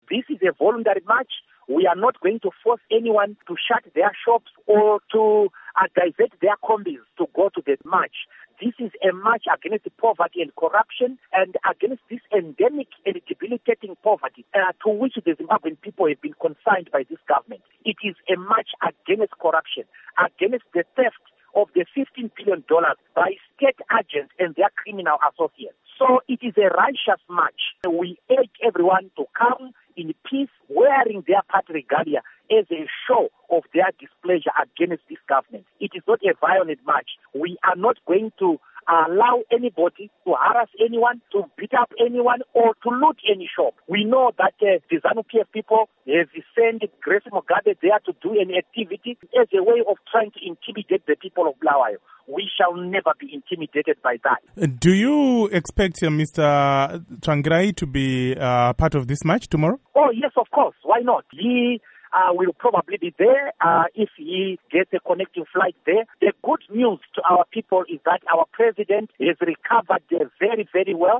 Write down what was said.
This is a voluntary march. We are not going to force anyone to shut their shops or to divert their combis to go to the march. This is a march against poverty and corruption and against this endemic and debilitating poverty to which the Zimbabwean people have been consigned by this government. It is a march against corruption, against the theft of the $15 billion by state agents and their criminal associates. So it is a righteous march. We urge everyone to come in peace, wearing their party regalia as a show of their displeasure against this government. It is not a violent march. We are not going to allow anybody to harass anyone, to beat up anyone, or to loot any shop. We know that the ZANU-PF people have sent Grace Mugabe there to do an activity as a way of trying to intimidate the people of Bulawayo. We shall never be intimidated by that. Do you expect Mr. Tsvangirai to be part of this march tomorrow? Oh, yes, of course. Why not? He will probably be there if he gets a connecting flight there. The good news to our people is that our president has recovered very, very well.